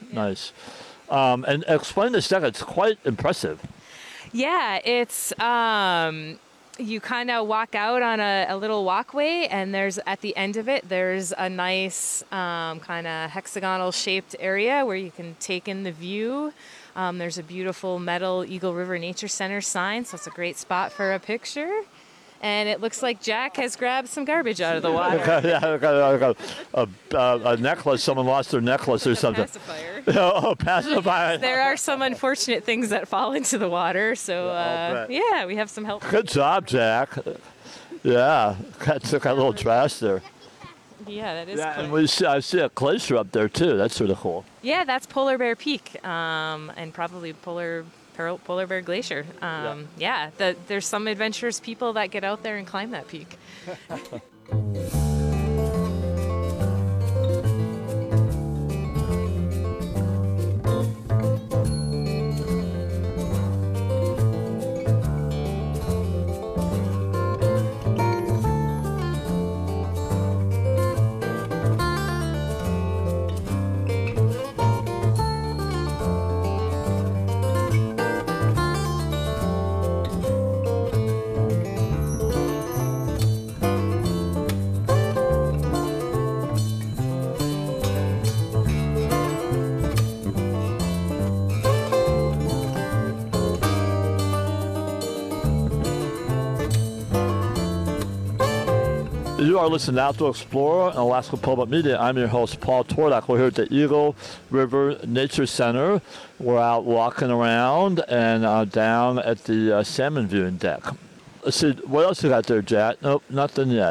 And explain this deck, it's quite impressive. Yeah, it's, you kind of walk out on a little walkway, and at the end of it, there's a nice kind of hexagonal shaped area where you can take in the view. There's a beautiful metal Eagle River Nature Center sign, so it's a great spot for a picture. And it looks like Jack has grabbed some garbage out of the water. A necklace. Someone lost their necklace or something. Pacifier. Oh, pacifier. There are some unfortunate things that fall into the water, so we have some help. Good job, Jack. Yeah, took a little trash there. Yeah, that is cool. And I see a glacier up there, too. That's sort of cool. Yeah, that's Polar Bear Peak, and probably Polar Bear Glacier. There's some adventurous people that get out there and climb that peak. You are listening to Outdoor Explorer on Alaska Public Media. I'm your host, Paul Tordak. We're here at the Eagle River Nature Center. We're out walking around and down at the salmon viewing deck. Let's see, what else you got there, Jack? Nope, nothing yet.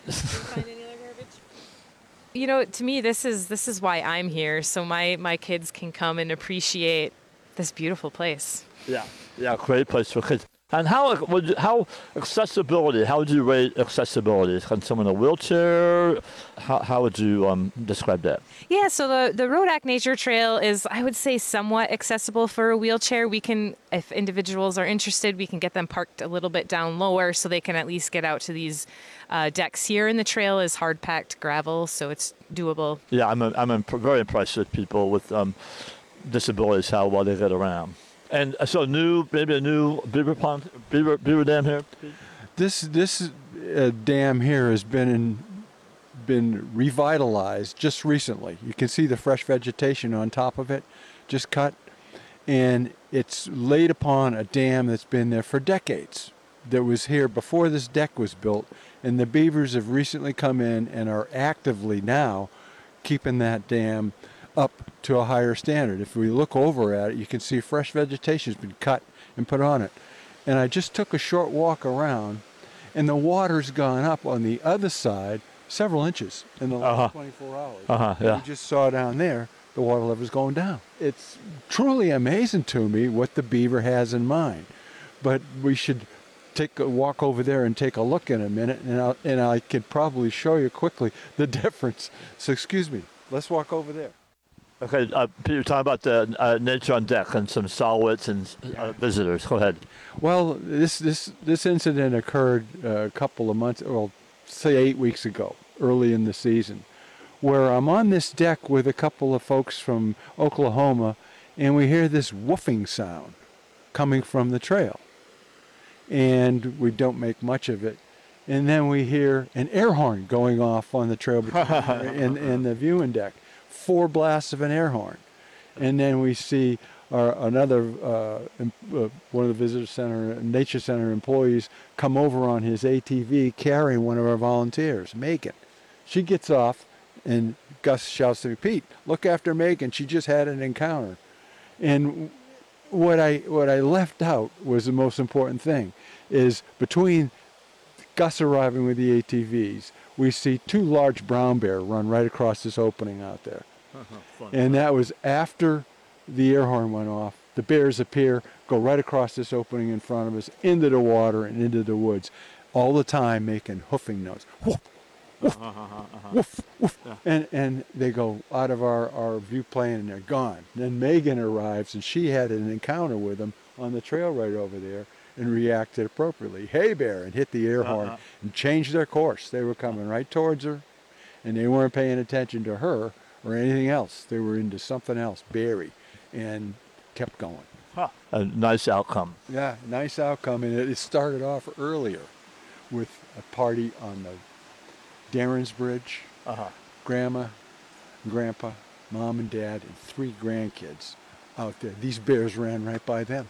You know, to me, this is why I'm here, so my kids can come and appreciate this beautiful place. Yeah, great place for kids. And how accessibility? How would you rate accessibility? Can someone in a wheelchair? How would you describe that? Yeah, so the Rodak Nature Trail is, I would say, somewhat accessible for a wheelchair. We can, if individuals are interested, we can get them parked a little bit down lower so they can at least get out to these decks here. And the trail is hard-packed gravel, so it's doable. Yeah, I'm very impressed with people with disabilities, how well they get around. And so maybe a new beaver pond, beaver dam here. This dam here has been revitalized just recently. You can see the fresh vegetation on top of it, just cut, and it's laid upon a dam that's been there for decades. That was here before this deck was built, and the beavers have recently come in and are actively now keeping that dam up to a higher standard. If we look over at it, you can see fresh vegetation has been cut and put on it. And I just took a short walk around, and the water's gone up on the other side several inches in the last 24 hours. You just saw down there, the water level's going down. It's truly amazing to me what the beaver has in mind. But we should take a walk over there and take a look in a minute, and I could probably show you quickly the difference. So excuse me, let's walk over there. Okay, Peter, talking about the nature on deck and some Salwits and visitors. Go ahead. Well, this incident occurred a couple of months, well, say 8 weeks ago, early in the season, where I'm on this deck with a couple of folks from Oklahoma, and we hear this woofing sound coming from the trail. And we don't make much of it. And then we hear an air horn going off on the trail and the viewing deck. 4 blasts of an air horn. And then we see another one of the visitor center, nature center employees come over on his ATV carrying one of our volunteers, Megan. She gets off and Gus shouts to me, "Pete, look after Megan. She just had an encounter." And what I left out was the most important thing, is between Gus arriving with the ATVs, we see 2 large brown bear run right across this opening out there. And that was after the air horn went off. The bears appear, go right across this opening in front of us, into the water and into the woods, all the time making hoofing notes. Woof, woof, woof, woof. And they go out of our view plane and they're gone. Then Megan arrives and she had an encounter with them on the trail right over there and reacted appropriately. Hey bear, and hit the air horn and changed their course. They were coming right towards her and they weren't paying attention to her or anything else. They were into something else, berry, and kept going. A nice outcome. Yeah, nice outcome. And it started off earlier with a party on the Darren's Bridge. Grandma, Grandpa, Mom and Dad, and 3 grandkids out there. These bears ran right by them.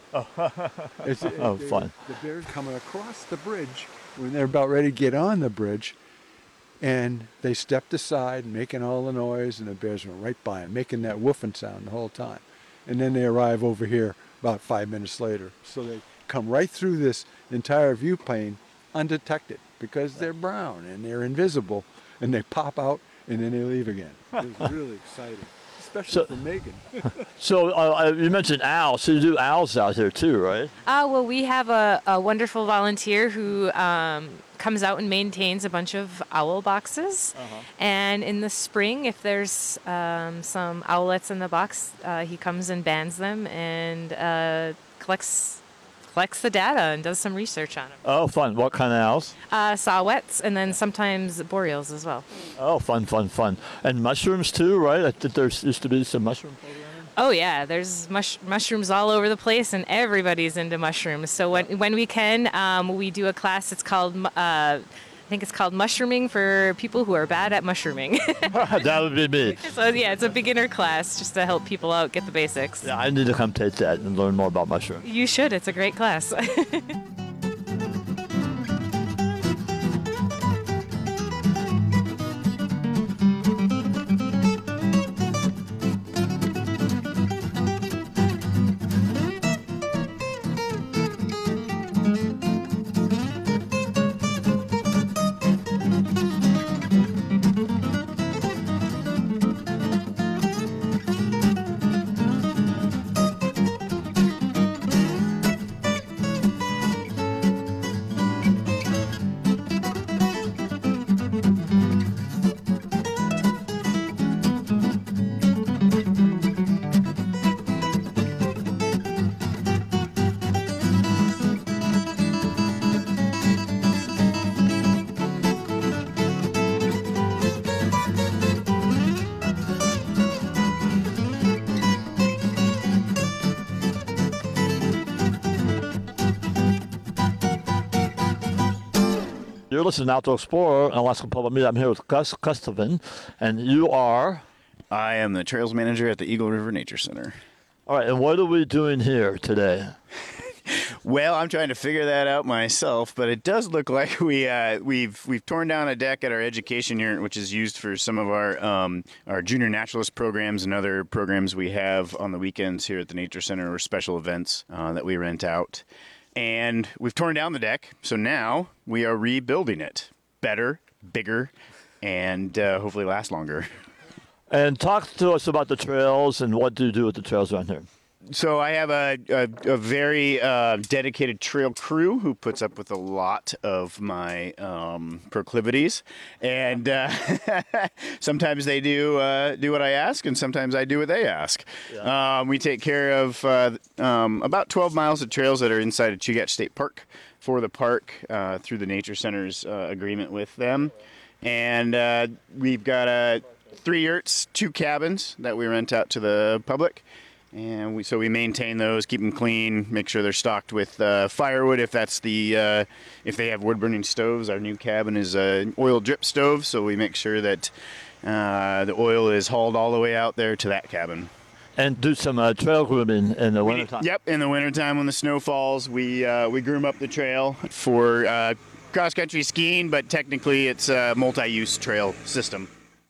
Fun. The bears coming across the bridge when they're about ready to get on the bridge, and they stepped aside, making all the noise, and the bears went right by them, making that woofing sound the whole time. And then they arrive over here about 5 minutes later. So they come right through this entire view plane undetected because they're brown and they're invisible, and they pop out and then they leave again. It was really exciting, especially for Megan. So you mentioned owls. So you do owls out here too, right? Well, we have a wonderful volunteer who comes out and maintains a bunch of owl boxes. And in the spring, if there's some owlets in the box, he comes and bands them and collects the data and does some research on them. Oh, fun. What kind of owls? Saw-whets, and then sometimes boreals as well. Oh, fun. And mushrooms too, right? I think there used to be some mushroom programming. Oh, yeah. There's mushrooms all over the place, and everybody's into mushrooms. So when we can, we do a class. It's called, I think it's called Mushrooming for people who are bad at mushrooming. That would be me. So, yeah, it's a beginner class just to help people out, get the basics. Yeah, I need to come take that and learn more about mushrooms. You should. It's a great class. You're listening to Outdoor Explorer on Alaska Public Media. I'm here with Gus Gustafson, and you are? I am the trails manager at the Eagle River Nature Center. All right, and what are we doing here today? Well, I'm trying to figure that out myself, but it does look like we've torn down a deck at our education unit, which is used for some of our junior naturalist programs and other programs we have on the weekends here at the Nature Center, or special events that we rent out. And we've torn down the deck, so now we are rebuilding it better, bigger, and hopefully last longer. And talk to us about the trails and what do you do with the trails around here? So I have a very dedicated trail crew who puts up with a lot of my proclivities, and sometimes they do what I ask, and sometimes I do what they ask. Yeah. We take care of about 12 miles of trails that are inside of Chugach State Park for the park through the Nature Center's agreement with them, and we've got 3 yurts, 2 cabins that we rent out to the public. And we maintain those, keep them clean, make sure they're stocked with firewood if that's if they have wood burning stoves. Our new cabin is an oil drip stove, so we make sure that the oil is hauled all the way out there to that cabin. And do some trail grooming in the wintertime. Yep, in the wintertime when the snow falls, we groom up the trail for cross-country skiing, but technically it's a multi-use trail system.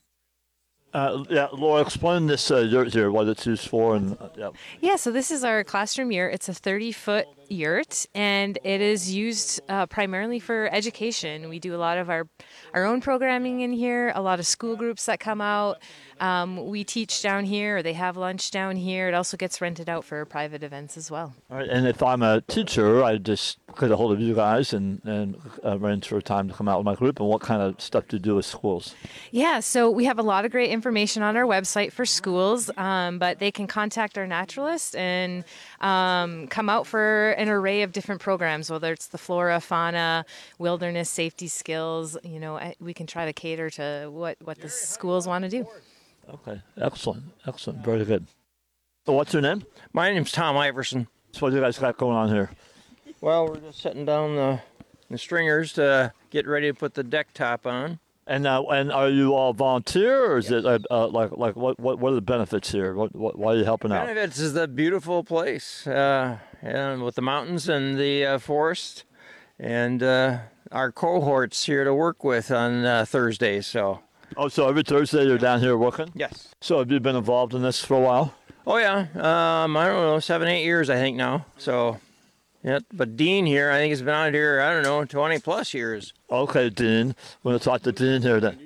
Laura, explain this yurt here, what it's used for. Yeah, so this is our classroom yurt. It's a 30-foot yurt, and it is used primarily for education. We do a lot of our own programming in here, a lot of school groups that come out. We teach down here, or they have lunch down here. It also gets rented out for private events as well. All right, and if I'm a teacher, I just get a hold of you guys and arrange for a time to come out with my group. And what kind of stuff do you do with schools? Yeah, so we have a lot of great information on our website for schools, but they can contact our naturalist and come out for an array of different programs, whether it's the flora, fauna, wilderness, safety skills. You know, we can try to cater to what the schools want to do. Okay, excellent, very good. So what's your name? My name's Tom Iverson. So what do you guys got going on here? Well, we're just setting down the stringers to get ready to put the deck top on. And are you all volunteer, or is it like what are the benefits here? Why are you helping out? Benefits is the beautiful place, and with the mountains and the forest, and our cohorts here to work with on Thursdays. So. Oh, so every Thursday you're down here working? Yes. So have you been involved in this for a while? Oh yeah, I don't know, 7-8 years I think now. So. Yeah, but Dean here, I think has been out here, 20 plus years. Okay, Dean. We're going to talk to Dean here then.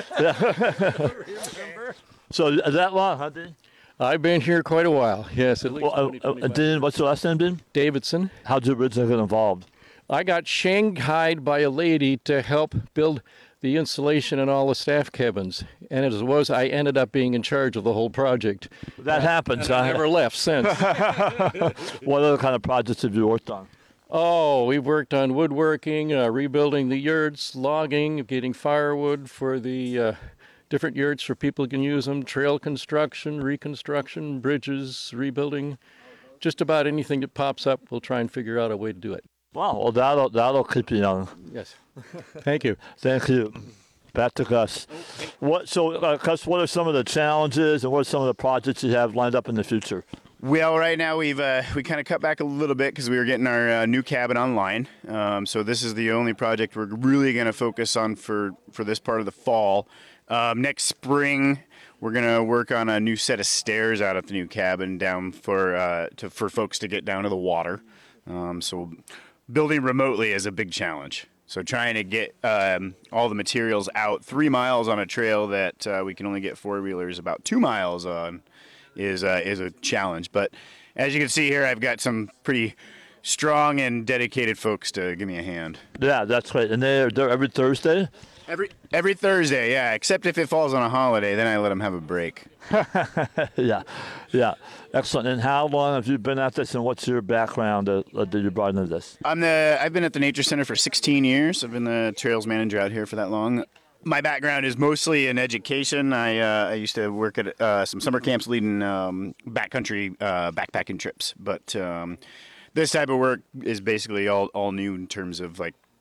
So is that long, huh, Dean? I've been here quite a while, yes, at least 20, Dean, what's your last name, Dean? Davidson. How'd you originally get involved? I got shanghaied by a lady to help build the insulation in all the staff cabins. And as it was, I ended up being in charge of the whole project. That happens. I never left since. What other kind of projects have you worked on? Oh, we've worked on woodworking, rebuilding the yurts, logging, getting firewood for the different yurts for people who can use them, trail construction, reconstruction, bridges, rebuilding. Just about anything that pops up, we'll try and figure out a way to do it. Wow, well, that'll keep you young. Yes. Thank you. Thank you. Back to Gus. Gus, what are some of the challenges and what are some of the projects you have lined up in the future? Well, right now we kind of cut back a little bit because we were getting our new cabin online. So this is the only project we're really going to focus on for this part of the fall. Next spring, we're going to work on a new set of stairs out at the new cabin down for folks to get down to the water. So building remotely is a big challenge. So trying to get all the materials out 3 miles on a trail that we can only get 4-wheelers about 2 miles on is a challenge. But as you can see here, I've got some pretty strong and dedicated folks to give me a hand. Yeah, that's right. And they're every Thursday? Every Thursday, yeah, except if it falls on a holiday, then I let them have a break. Yeah, excellent. And how long have you been at this, and what's your background that you brought into this? I've been at the Nature Center for 16 years. I've been the trails manager out here for that long. My background is mostly in education. I used to work at some summer camps leading backcountry backpacking trips, but this type of work is basically all new in terms of like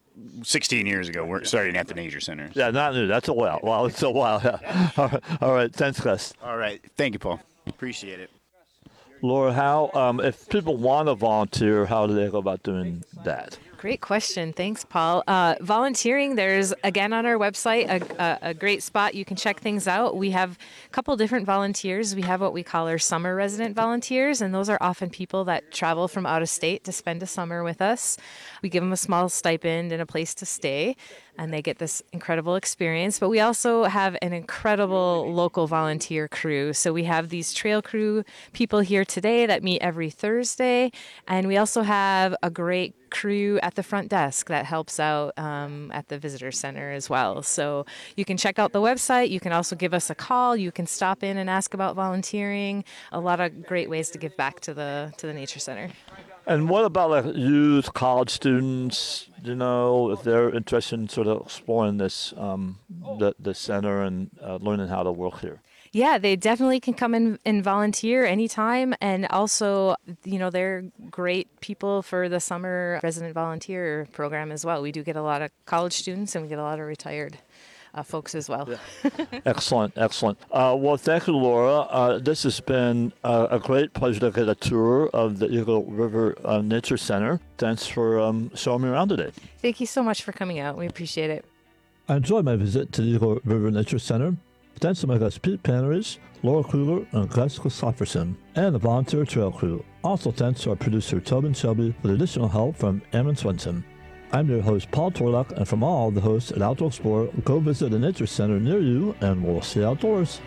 16 years ago, we're starting at the Nature Center. Yeah, not new. That's a while. Wow, it's a while. Yeah. All right. Thanks, Gus. All right. Thank you, Paul. Appreciate it. Laura, how if people want to volunteer, how do they go about doing that? Great question. Thanks, Paul. Volunteering, there's, again, on our website, a great spot. You can check things out. We have a couple different volunteers. We have what we call our summer resident volunteers, and those are often people that travel from out of state to spend a summer with us. We give them a small stipend and a place to stay, and they get this incredible experience. But we also have an incredible local volunteer crew. So we have these trail crew people here today that meet every Thursday, and we also have a great crew at the front desk that helps out at the visitor center as well. So you can check out the website. You can also give us a call. You can stop in and ask about volunteering. A lot of great ways to give back to the Nature Center. And what about like youth, college students? You know, if they're interested in sort of exploring this, the center and learning how to work here. Yeah, they definitely can come in and volunteer anytime. And also, you know, they're great people for the summer resident volunteer program as well. We do get a lot of college students and we get a lot of retired folks as well. Yeah. Excellent. Well, thank you, Laura. This has been a great pleasure to get a tour of the Eagle River Nature Center. Thanks for showing me around today. Thank you so much for coming out. We appreciate it. I enjoyed my visit to the Eagle River Nature Center. Thanks to my guests Pete Panneries, Laura Kruger, and Gus Christofferson, and the volunteer trail crew. Also thanks to our producer Tobin Shelby with additional help from Aaron Swenson. I'm your host Paul Torlock, and from all the hosts at Outdoor Explorer, go visit a nature center near you, and we'll see you outdoors.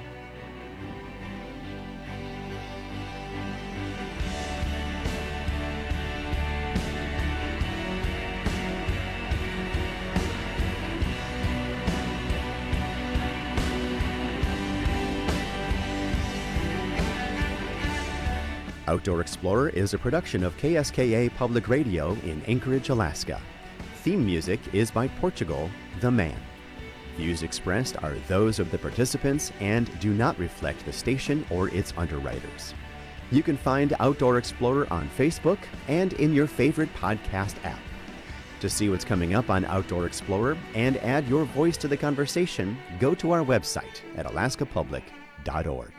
Outdoor Explorer is a production of KSKA Public Radio in Anchorage, Alaska. Theme music is by Portugal, The Man. Views expressed are those of the participants and do not reflect the station or its underwriters. You can find Outdoor Explorer on Facebook and in your favorite podcast app. To see what's coming up on Outdoor Explorer and add your voice to the conversation, go to our website at alaskapublic.org.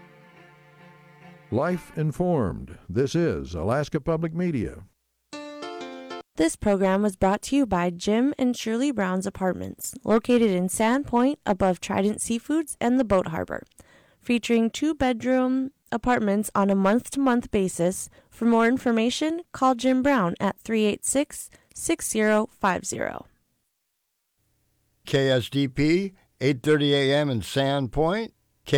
Life Informed. This is Alaska Public Media. This program was brought to you by Jim and Shirley Brown's Apartments, located in Sand Point above Trident Seafoods and the Boat Harbor, featuring 2-bedroom apartments on a month-to-month basis. For more information, call Jim Brown at 386-6050. KSDP, 8:30 a.m. in Sand Point.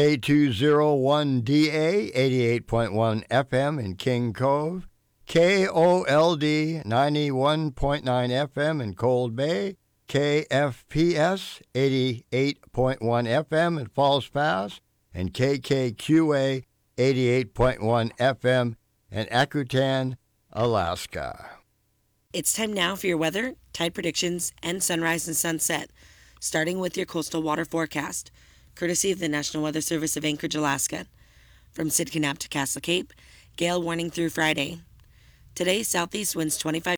K201DA, 88.1 FM in King Cove. KOLD, 91.9 FM in Cold Bay. KFPS, 88.1 FM in Falls Pass. And KKQA, 88.1 FM in Akutan, Alaska. It's time now for your weather, tide predictions, and sunrise and sunset, starting with your coastal water forecast, courtesy of the National Weather Service of Anchorage, Alaska. From Sitka Nap to Castle Cape, gale warning through Friday. Today, southeast winds 25